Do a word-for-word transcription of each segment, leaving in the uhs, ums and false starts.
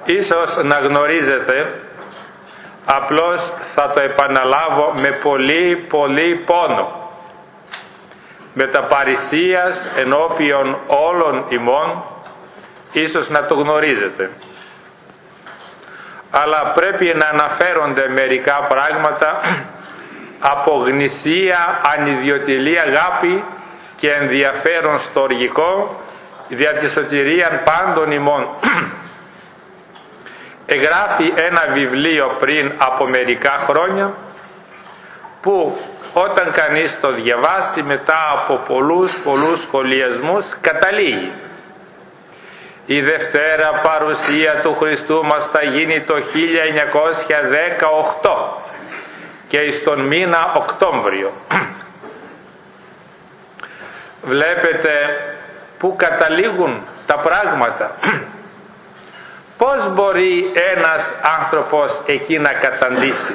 ίσως να γνωρίζετε, απλώς θα το επαναλάβω με πολύ πολύ πόνο. Με τα παρησίας ενώπιον όλων ημών, ίσως να το γνωρίζετε. Αλλά πρέπει να αναφέρονται μερικά πράγματα από γνησία, ανιδιοτελή αγάπη και ενδιαφέρον στοργικό δια τη σωτηρίαν πάντων ημών. Εγγράφει ένα βιβλίο πριν από μερικά χρόνια που όταν κανείς το διαβάσει μετά από πολλούς πολλούς σχολιασμούς καταλήγει: η Δευτέρα παρουσία του Χριστού μας θα γίνει το χίλια εννιακόσια δεκαοκτώ και στον μήνα Οκτώβριο. Βλέπετε που καταλήγουν τα πράγματα. Πώς μπορεί ένας άνθρωπος εκεί να καταντήσει?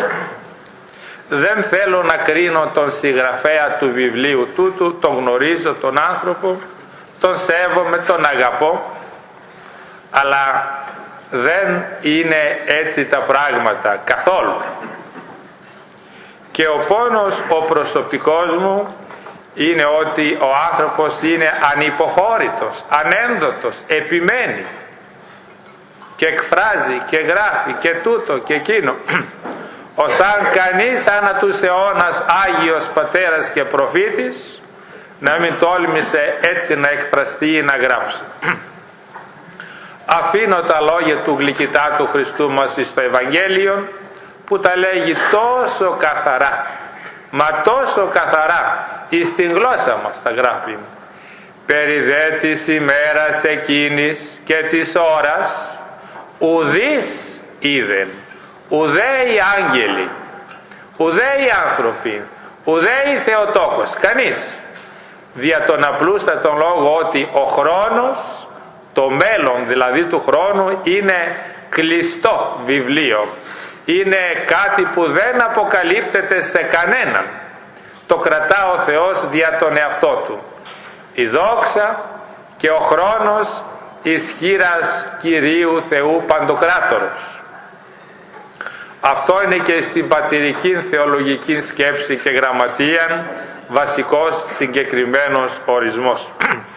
Δεν θέλω να κρίνω τον συγγραφέα του βιβλίου τούτου, τον γνωρίζω τον άνθρωπο, τον σέβομαι, τον αγαπώ, αλλά δεν είναι έτσι τα πράγματα καθόλου. Και ο πόνος ο προσωπικός μου είναι ότι ο άνθρωπος είναι ανυποχώρητος, ανένδοτος, επιμένει και εκφράζει και γράφει και τούτο και εκείνο, ως αν κανείς ανά τους αιώνας Άγιος Πατέρας και Προφήτης να μην τόλμησε έτσι να εκφραστεί ή να γράψει. Αφήνω τα λόγια του γλυκητά Χριστού μας στο Ευαγγέλιο που τα λέγει τόσο καθαρά, μα τόσο καθαρά εις την γλώσσα μας τα γράφει. Περί δε της ημέρας εκείνης και της ώρας ουδείς είδεν, ουδέ οι άγγελοι, ουδέ οι άνθρωποι, ουδέ οι Θεοτόκος, κανείς, δια τον απλούστατον λόγο ότι ο χρόνος, το μέλλον δηλαδή του χρόνου, είναι κλειστό βιβλίο, είναι κάτι που δεν αποκαλύπτεται σε κανέναν, το κρατά ο Θεός δια τον εαυτό του. Η δόξα και ο χρόνος ισχύρας Κυρίου Θεού Παντοκράτορος. Αυτό είναι και στην πατηρική θεολογική σκέψη και γραμματεία βασικός συγκεκριμένος ορισμός.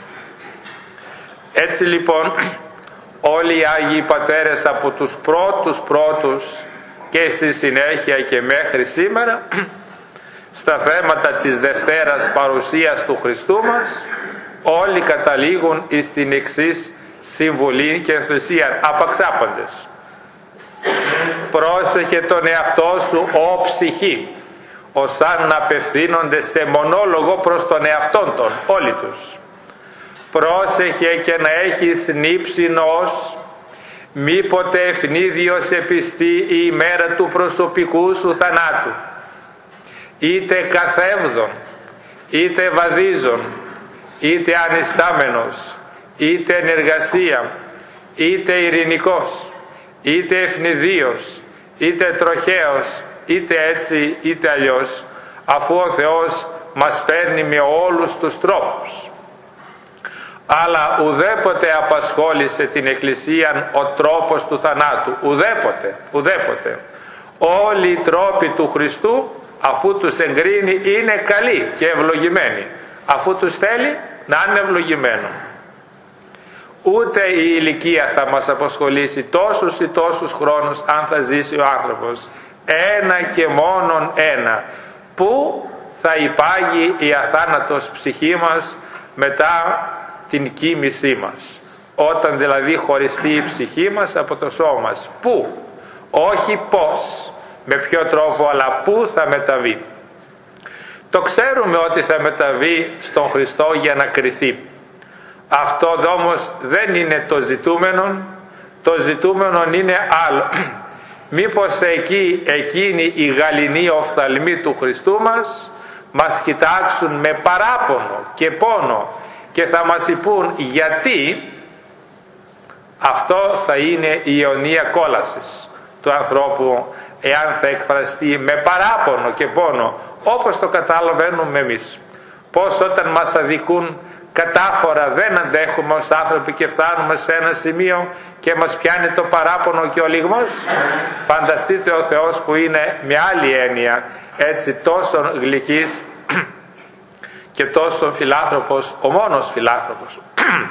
Έτσι λοιπόν όλοι οι Άγιοι Πατέρες από τους πρώτους πρώτους και στη συνέχεια και μέχρι σήμερα στα θέματα της Δευτέρας παρουσίας του Χριστού μας όλοι καταλήγουν εις την εξής συμβουλή και ενθουσία: απαξάπαντες, πρόσεχε τον εαυτό σου ο ψυχή, ως αν να απευθύνονται σε μονόλογο προς τον εαυτόν των όλοι τους. Πρόσεχε και να έχεις νύψη νοός, μήποτε ευνίδιος επιστεί η ημέρα του προσωπικού σου θανάτου, είτε καθεύδον, είτε βαδίζον, είτε ανιστάμενος, είτε ενεργασία, είτε ειρηνικός, είτε ευνηδίος, είτε τροχαίος, είτε έτσι είτε αλλιώς, αφού ο Θεός μας παίρνει με όλους τους τρόπους. Αλλά ουδέποτε απασχόλησε την Εκκλησία ο τρόπος του θανάτου, ουδέποτε, ουδέποτε. Όλοι οι τρόποι του Χριστού, αφού τους εγκρίνει, είναι καλοί και ευλογημένοι, αφού τους θέλει να είναι ευλογημένο. Ούτε η ηλικία θα μας απασχολήσει τόσους ή τόσους χρόνους αν θα ζήσει ο άνθρωπος. Ένα και μόνον ένα, που θα υπάγει η αθάνατος ψυχή μας μετά την κοίμησή μας, όταν δηλαδή χωριστεί η ψυχή μας από το σώμα μας. Πού, όχι πώς, με ποιο τρόπο, αλλά πού θα μεταβεί. Το ξέρουμε ότι θα μεταβεί στον Χριστό για να κριθεί. Αυτό όμως δεν είναι το ζητούμενο, το ζητούμενο είναι άλλο. Μήπως εκεί εκείνοι οι γαληνοί οφθαλμοί του Χριστού μας μας κοιτάξουν με παράπονο και πόνο και θα μας υπούν γιατί. Αυτό θα είναι η αιωνία κόλασης του ανθρώπου, εάν θα εκφραστεί με παράπονο και πόνο, όπως το καταλαβαίνουμε εμείς. Πως όταν μας αδικούν Κατάφορα δεν αντέχουμε ως άνθρωποι και φτάνουμε σε ένα σημείο και μας πιάνει το παράπονο και ο λυγμός. Φανταστείτε ο Θεός που είναι με άλλη έννοια έτσι τόσο γλυκής και τόσο φιλάνθρωπος, ο μόνος φιλάνθρωπος.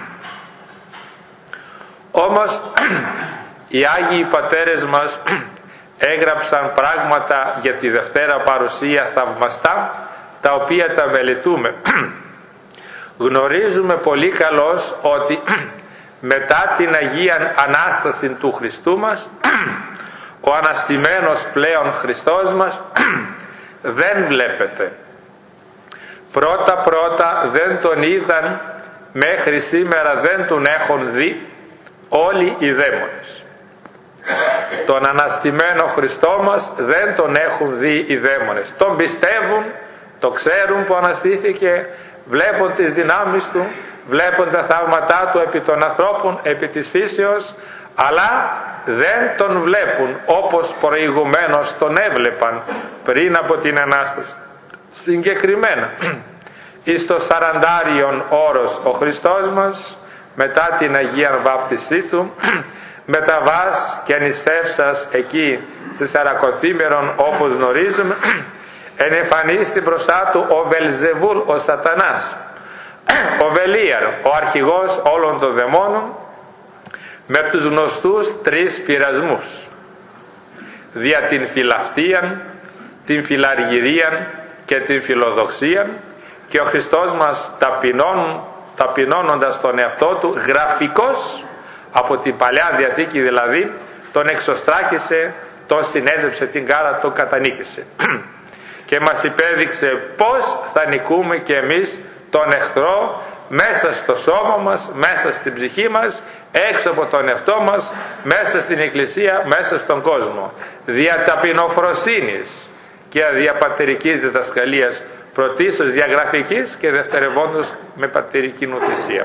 Όμως οι Άγιοι Πατέρες μας έγραψαν πράγματα για τη Δευτέρα Παρουσία θαυμαστά, τα οποία τα μελετούμε. Γνωρίζουμε πολύ καλώς ότι μετά την Αγία Ανάσταση του Χριστού μας, ο αναστημένος πλέον Χριστός μας δεν βλέπετε. Πρώτα πρώτα δεν τον είδαν, μέχρι σήμερα δεν τον έχουν δει όλοι οι δαίμονες. Τον αναστημένο Χριστό μας δεν τον έχουν δει οι δαίμονες. Τον πιστεύουν, το ξέρουν που αναστήθηκε, βλέπουν τις δυνάμεις του, βλέπουν τα θαύματά του επί των ανθρώπων, επί της φύσεως, αλλά δεν τον βλέπουν όπως προηγουμένως τον έβλεπαν πριν από την Ανάσταση. Συγκεκριμένα εις το σαραντάριον όρος ο Χριστός μας, μετά την Αγία Βάπτισή του, μεταβάς και ανιστεύσας εκεί στη Σαρακοθήμερον, όπως γνωρίζουμε, ενεφανίστη μπροστά του ο Βελζεβούλ, ο Σατανάς, ο Βελίαρ, ο αρχηγός όλων των δαιμόνων, με τους γνωστούς τρεις πειρασμούς, δια την φιλαυτίαν, την φιλαργυρίαν και την φιλοδοξίαν, και ο Χριστός μας ταπεινών, ταπεινώνοντας τον εαυτό του γραφικός, από την Παλαιά Διαθήκη δηλαδή, τον εξωστράχησε, τον συνέδεψε την κάρα, τον κατανίκησε και μας υπέδειξε πως θα νικούμε και εμείς τον εχθρό μέσα στο σώμα μας, μέσα στην ψυχή μας, έξω από τον εαυτό μας, μέσα στην Εκκλησία, μέσα στον κόσμο, δια ταπεινοφροσύνης και δια πατερικής διδασκαλίας, πρωτίστως διαγραφικής και δευτερευόντως με πατερική νοθεσία.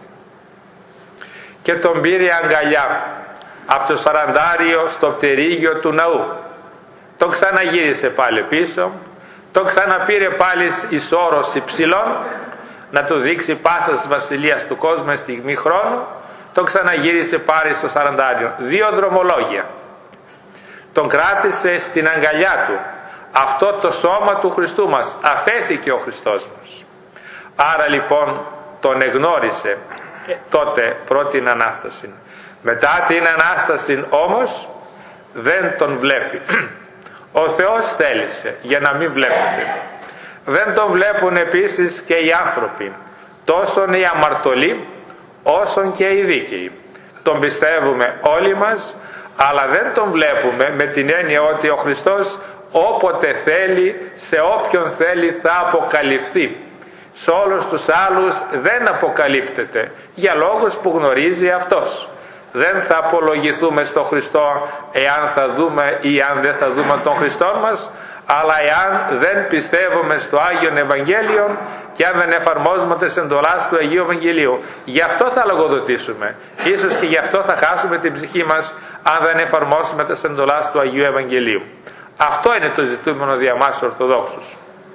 Και τον πήρε αγκαλιά από το σαραντάριο στο πτερίγιο του ναού. Τον ξαναγύρισε πάλι πίσω, τον ξαναπήρε πάλι εις όρος υψηλών, να του δείξει πάσας βασιλείας του κόσμου στιγμή χρόνου. Τον ξαναγύρισε πάλι στο σαραντάριο. Δύο δρομολόγια. Τον κράτησε στην αγκαλιά του. Αυτό το σώμα του Χριστού μας, αφέθηκε ο Χριστός μας. Άρα λοιπόν τον εγνώρισε τότε πρώτη Ανάσταση. Μετά την Ανάσταση όμως δεν τον βλέπει. Ο Θεός θέλησε για να μην βλέπετε. Δεν τον βλέπουν επίσης και οι άνθρωποι, τόσο οι αμαρτωλοί όσον και οι δίκαιοι. Τον πιστεύουμε όλοι μας, αλλά δεν τον βλέπουμε με την έννοια ότι ο Χριστός όποτε θέλει, σε όποιον θέλει θα αποκαλυφθεί. Σε όλους τους άλλους δεν αποκαλύπτεται, για λόγους που γνωρίζει αυτός. Δεν θα απολογηθούμε στο Χριστό εάν θα δούμε ή αν δεν θα δούμε τον Χριστό μας, αλλά εάν δεν πιστεύουμε στο Άγιον Ευαγγέλιο και αν δεν εφαρμόζουμε τις εντολάς του Αγίου Ευαγγελίου. Γι' αυτό θα λογοδοτήσουμε. Ίσως και γι' αυτό θα χάσουμε την ψυχή μας, αν δεν εφαρμόσουμε τις εντολάς του Αγίου Ευαγγελίου. Αυτό είναι το ζητούμενο δια μας Ορθοδόξους.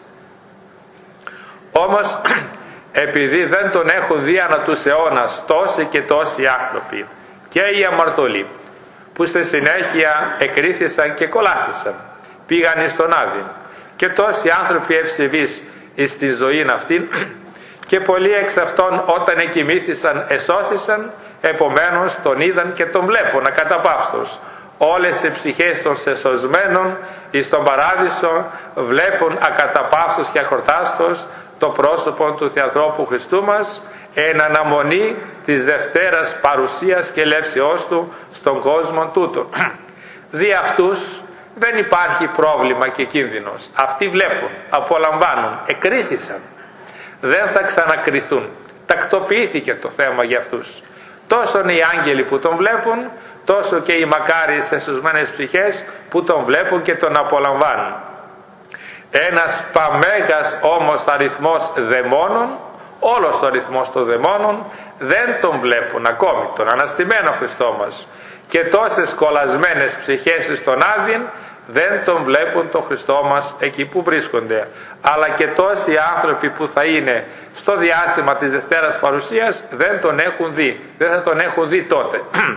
Όμως επειδή δεν τον έχουν δει ανά τους αιώνας τόσοι και τόσοι άνθρωποι, και οι αμαρτωλοί που στη συνέχεια εκρίθησαν και κολάσισαν, πήγαν στον Άδη, και τόσοι άνθρωποι ευσεβείς εις τη ζωή αυτήν, και πολλοί εξ αυτών όταν εκοιμήθησαν εσώθησαν, επομένως τον είδαν και τον βλέπουν ακαταπαύστος. Όλες οι ψυχές των σεσωσμένων εις τον παράδεισο βλέπουν ακαταπαύστος και αχορτάστος το πρόσωπο του Θεανθρώπου Χριστού μας, εν αναμονή της Δευτέρας Παρουσίας και Ελεύσεώς του στον κόσμο τούτο. Δι' αυτούς δεν υπάρχει πρόβλημα και κίνδυνος. Αυτοί βλέπουν, απολαμβάνουν, εκρίθησαν. Δεν θα ξανακριθούν. Τακτοποιήθηκε το θέμα για αυτούς. Τόσο οι άγγελοι που τον βλέπουν, τόσο και οι μακάριες εσωσμένες ψυχές που τον βλέπουν και τον απολαμβάνουν. Ένας παμέγας όμως αριθμός δαιμόνων, όλος ο αριθμός των δαιμόνων δεν τον βλέπουν ακόμη τον αναστημένο Χριστό μας, και τόσες κολλασμένες ψυχές στον Άδειν δεν τον βλέπουν τον Χριστό μας εκεί που βρίσκονται, αλλά και τόσοι άνθρωποι που θα είναι στο διάστημα της Δευτέρας Παρουσίας δεν τον έχουν δει, δεν θα τον έχουν δει τότε.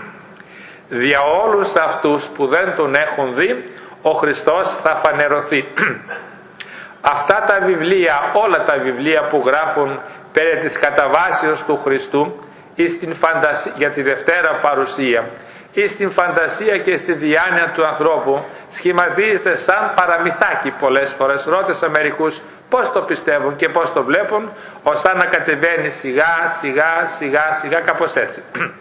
Δια όλους αυτούς που δεν τον έχουν δει, ο Χριστός θα φανερωθεί. Αυτά τα βιβλία, όλα τα βιβλία που γράφουν περί της καταβάσεως του Χριστού ή στην φαντασία, για τη Δευτέρα Παρουσία ή στην φαντασία και στη διάνοια του ανθρώπου, σχηματίζεται σαν παραμυθάκι πολλές φορές. Ρώτησα μερικούς πώς το πιστεύουν και πώς το βλέπουν, ως να κατεβαίνει σιγά σιγά σιγά σιγά, κάπως έτσι.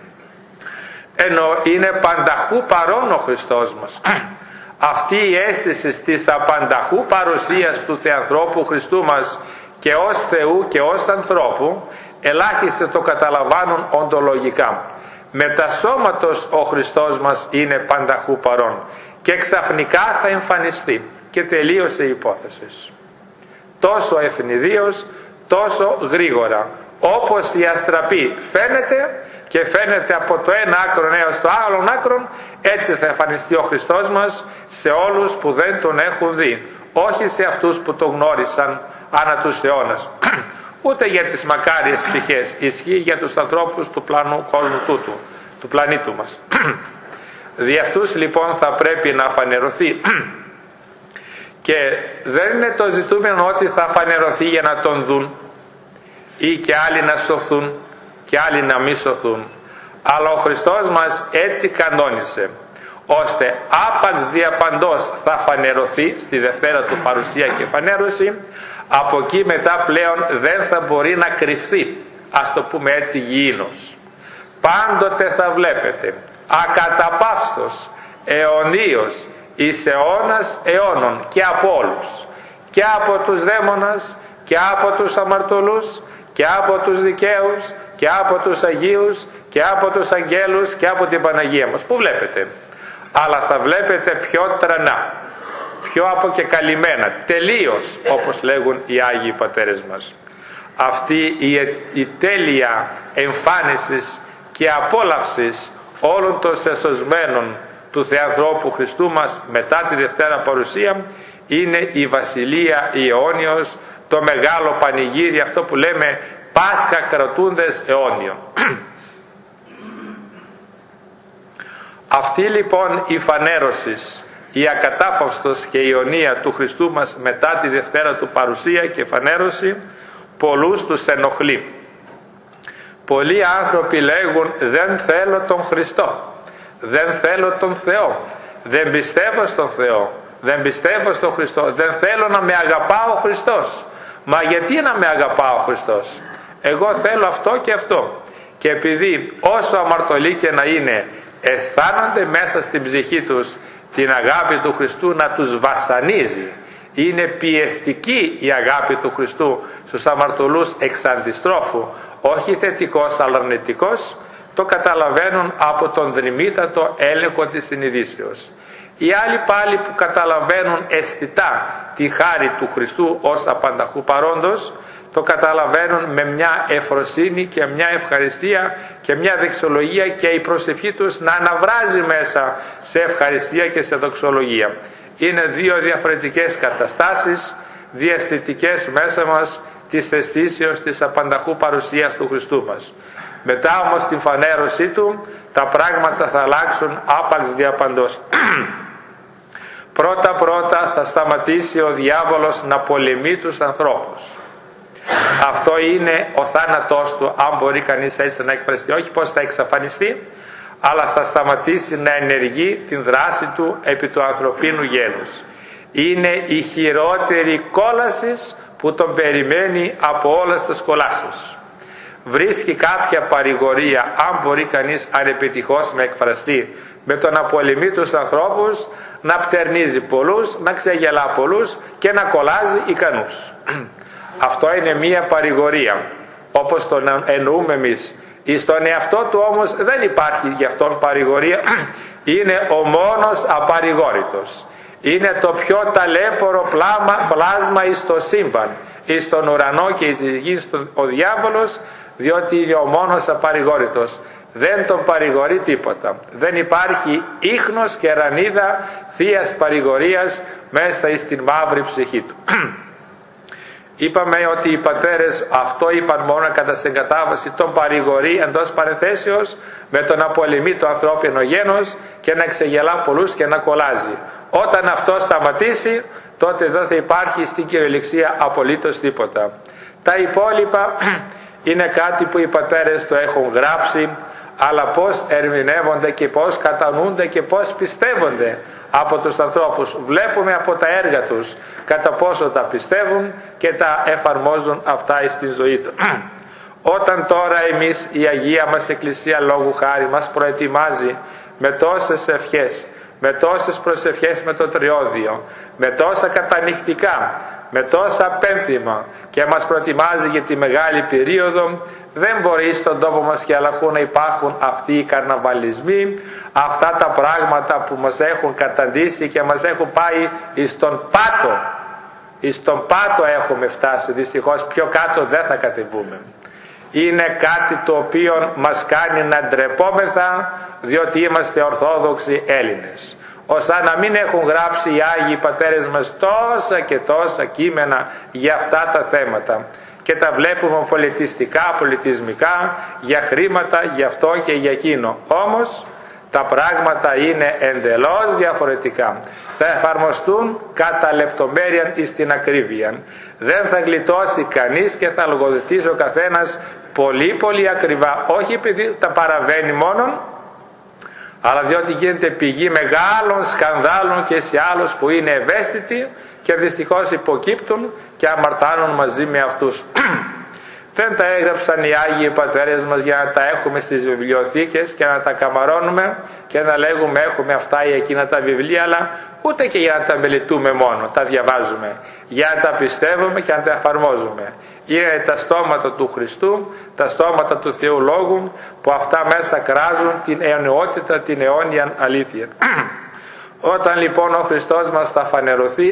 Ενώ είναι πανταχού παρόν ο Χριστός μας. Αυτή η αίσθηση της απανταχού παρουσίας του Θεανθρώπου Χριστού μας και ως Θεού και ως ανθρώπου, ελάχιστοι το καταλαμβάνουν οντολογικά. Μετασώματος ο Χριστός μας είναι πανταχού παρόν και ξαφνικά θα εμφανιστεί και τελείωσε η υπόθεση. Τόσο ευνηδίως, τόσο γρήγορα, όπως η αστραπή φαίνεται και φαίνεται από το ένα άκρο έως το άλλο άκρο, έτσι θα εμφανιστεί ο Χριστός μας σε όλους που δεν τον έχουν δει, όχι σε αυτούς που τον γνώρισαν ανά τους αιώνας. Ούτε για τις μακάριες πτυχές, ισχύει για τους ανθρώπους του πλανού κόσμου τούτου, του πλανήτου μας. Δι' αυτούς λοιπόν θα πρέπει να φανερωθεί. Και δεν είναι το ζητούμενο ότι θα φανερωθεί για να τον δουν ή και άλλοι να σωθούν και άλλοι να μη σωθούν, αλλά ο Χριστός μας έτσι κανόνισε ώστε άπαξ διαπαντός θα φανερωθεί στη Δευτέρα του Παρουσία και Φανέρωση. Από εκεί μετά πλέον δεν θα μπορεί να κρυφθεί, ας το πούμε έτσι γηίνος. Πάντοτε θα βλέπετε ακαταπαύστος, αιωνίως, εις αιώνας αιώνων και από όλους, και από τους δαίμονας και από τους αμαρτωλούς και από τους δικαίους και από τους Αγίους και από τους αγγέλους και από την Παναγία μας. Πού βλέπετε? Αλλά θα βλέπετε πιο τρανά, πιο αποκεκαλυμμένα, τελείως, όπως λέγουν οι Άγιοι Πατέρες μας. Αυτή η, η τέλεια εμφάνισης και απόλαυσης όλων των σεσωσμένων του Θεανθρώπου Χριστού μας μετά τη Δευτέρα Παρουσία είναι η Βασιλεία η αιώνιος, το μεγάλο πανηγύρι, αυτό που λέμε Πάσχα κρατούντες αιώνιον. Αυτή λοιπόν η φανέρωση, η ακατάπαυστος και η αιωνία του Χριστού μας μετά τη Δευτέρα του Παρουσία και Φανέρωση, πολλούς τους ενοχλεί. Πολλοί άνθρωποι λέγουν δεν θέλω τον Χριστό, δεν θέλω τον Θεό, δεν πιστεύω στον Θεό, δεν πιστεύω στον Χριστό, δεν θέλω να με αγαπά ο Χριστός. Μα γιατί να με αγαπά ο Χριστός? Εγώ θέλω αυτό και αυτό. Και επειδή όσο αμαρτωλοί και να είναι, αισθάνονται μέσα στην ψυχή τους την αγάπη του Χριστού να τους βασανίζει, είναι πιεστική η αγάπη του Χριστού στους αμαρτωλούς εξ αντιστρόφου, όχι θετικός αλλά αρνητικός, το καταλαβαίνουν από τον δρυμύτατο έλεγχο της συνειδήσεως. Οι άλλοι πάλι που καταλαβαίνουν αισθητά τη χάρη του Χριστού ως απανταχού παρόντος, το καταλαβαίνουν με μια ευφροσύνη και μια ευχαριστία και μια δεξιολογία, και η προσευχή τους να αναβράζει μέσα σε ευχαριστία και σε δοξολογία. Είναι δύο διαφορετικές καταστάσεις διαισθητικές μέσα μας της αισθήσεως της απανταχού παρουσίας του Χριστού μας. Μετά όμως την φανέρωσή του τα πράγματα θα αλλάξουν άπαξ διαπαντός. Πρώτα πρώτα θα σταματήσει ο διάβολος να πολεμεί τους ανθρώπους. Αυτό είναι ο θάνατός του, αν μπορεί κανείς έτσι να εκφραστεί, όχι πως θα εξαφανιστεί, αλλά θα σταματήσει να ενεργεί την δράση του επί του ανθρωπίνου γένους. Είναι η χειρότερη κόλαση που τον περιμένει από όλες τις κολάσεις. Βρίσκει κάποια παρηγορία, αν μπορεί κανείς ανεπιτυχώς να εκφραστεί, με το να πολεμεί τους ανθρώπους, να πτερνίζει πολλούς, να ξεγελά πολλούς και να κολλάζει ικανούς. Αυτό είναι μία παρηγορία, όπως τον εννοούμε εμείς. Στον εαυτό του όμως δεν υπάρχει γι' αυτόν παρηγορία, είναι ο μόνος απαρηγόρητος. Είναι το πιο ταλέπορο πλάσμα, πλάσμα εις το σύμπαν, εις τον ουρανό και εις τη γη ο διάβολος, διότι είναι ο μόνος απαρηγόρητος. Δεν τον παρηγορεί τίποτα. Δεν υπάρχει ίχνος και ρανίδα θείας παρηγορίας μέσα εις την μαύρη ψυχή του. Είπαμε ότι οι πατέρες αυτό είπαν μόνο κατά συγκατάβαση τον παρηγορεί εντός παρενθέσεως με τον να πολεμεί το ανθρώπινο γένος και να ξεγελά πολλούς και να κολλάζει. Όταν αυτό σταματήσει, τότε δεν θα υπάρχει στην κυριολεξία απολύτως τίποτα. Τα υπόλοιπα είναι κάτι που οι πατέρες το έχουν γράψει, αλλά πώς ερμηνεύονται και πώς κατανοούνται και πώς πιστεύονται από τους ανθρώπους. Βλέπουμε από τα έργα τους κατά πόσο τα πιστεύουν και τα εφαρμόζουν αυτά στην ζωή του. Όταν τώρα εμείς η Αγία μας Εκκλησία λόγου χάρη μας προετοιμάζει με τόσες ευχές, με τόσες προσευχές με το Τριώδιο, με τόσα κατανυχτικά, με τόσα πένθυμα και μας προετοιμάζει για τη μεγάλη περίοδο, δεν μπορεί στον τόπο μας και αλλαχού να υπάρχουν αυτοί οι καρναβαλισμοί, αυτά τα πράγματα που μας έχουν καταντήσει και μας έχουν πάει εις τον πάτο. Εις τον πάτο έχουμε φτάσει, δυστυχώς πιο κάτω δεν θα κατεβούμε. Είναι κάτι το οποίο μας κάνει να ντρεπόμεθα, διότι είμαστε Ορθόδοξοι Έλληνες. Όσα να μην έχουν γράψει οι Άγιοι Πατέρες μας τόσα και τόσα κείμενα για αυτά τα θέματα. Και τα βλέπουμε πολιτιστικά, πολιτισμικά, για χρήματα, για αυτό και για εκείνο. Όμως τα πράγματα είναι εντελώς διαφορετικά. Θα εφαρμοστούν κατά λεπτομέρεια εις την ακρίβεια. Δεν θα γλιτώσει κανείς και θα λογοδοτήσει ο καθένας πολύ πολύ ακριβά, όχι επειδή τα παραβαίνει μόνον, αλλά διότι γίνεται πηγή μεγάλων σκανδάλων και σε άλλους που είναι ευαίσθητοι και δυστυχώς υποκύπτουν και αμαρτάνουν μαζί με αυτούς. Δεν τα έγραψαν οι Άγιοι Πατέρες μας για να τα έχουμε στις βιβλιοθήκες και να τα καμαρώνουμε και να λέγουμε έχουμε αυτά ή εκείνα τα βιβλία, αλλά ούτε και για να τα μελετούμε μόνο, τα διαβάζουμε, για να τα πιστεύουμε και να τα εφαρμόζουμε. Είναι τα στόματα του Χριστού, τα στόματα του Θεού Λόγου, που αυτά μέσα κράζουν την αιωνιότητα, την αιώνια αλήθεια. Όταν λοιπόν ο Χριστός μας θα φανερωθεί,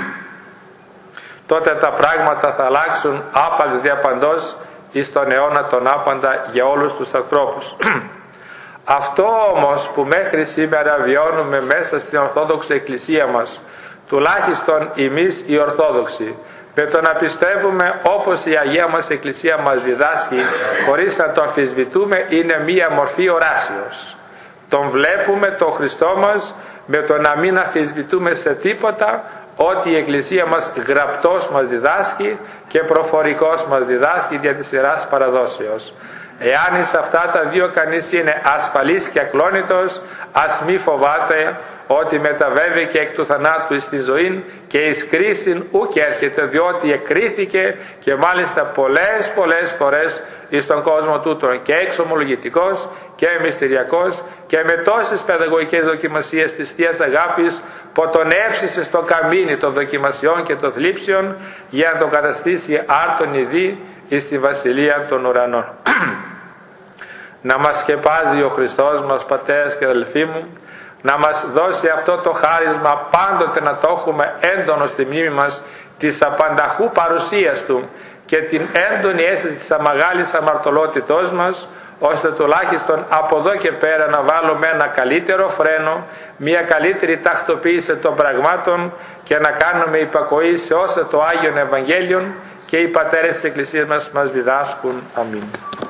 τότε τα πράγματα θα αλλάξουν άπαξ διαπαντός εις τον αιώνα τον άπαντα για όλους τους ανθρώπους. Αυτό όμως που μέχρι σήμερα βιώνουμε μέσα στην Ορθόδοξη Εκκλησία μας, τουλάχιστον εμείς οι Ορθόδοξοι, με το να πιστεύουμε όπως η Αγία μας Εκκλησία μας διδάσκει, χωρίς να το αμφισβητούμε, είναι μία μορφή οράσεως. Τον βλέπουμε τον Χριστό μας με το να μην αμφισβητούμε σε τίποτα ότι η Εκκλησία μας γραπτός μας διδάσκει και προφορικός μας διδάσκει δια της Ιεράς Παραδόσεως. Εάν εις αυτά τα δύο κανείς είναι ασφαλής και ακλόνητος, ας μη φοβάται ότι μεταβαίνει και εκ του θανάτου εις τη ζωή και εις κρίσιν ουκ έρχεται, διότι εκρίθηκε και μάλιστα πολλές πολλές φορές εις τον κόσμο τούτον και εξομολογητικός και μυστηριακός και με τόσες παιδαγωγικές δοκιμασίες της Θείας Αγάπης που τον έψησε στο καμίνι των δοκιμασιών και των θλίψεων για να τον καταστήσει άρτον ειδή εις τη Βασιλεία των Ουρανών. Να μας σκεπάζει ο Χριστός μας, πατέρες και αδελφοί μου, να μας δώσει αυτό το χάρισμα πάντοτε να το έχουμε έντονο στη μνήμη μας της απανταχού παρουσίας Του και την έντονη αίσθηση της αμαγάλης αμαρτωλότητός μας, ώστε τουλάχιστον από εδώ και πέρα να βάλουμε ένα καλύτερο φρένο, μια καλύτερη τακτοποίηση των πραγμάτων και να κάνουμε υπακοή σε όσα το Άγιον Ευαγγέλιον και οι πατέρες της Εκκλησίας μας μας διδάσκουν. Αμήν.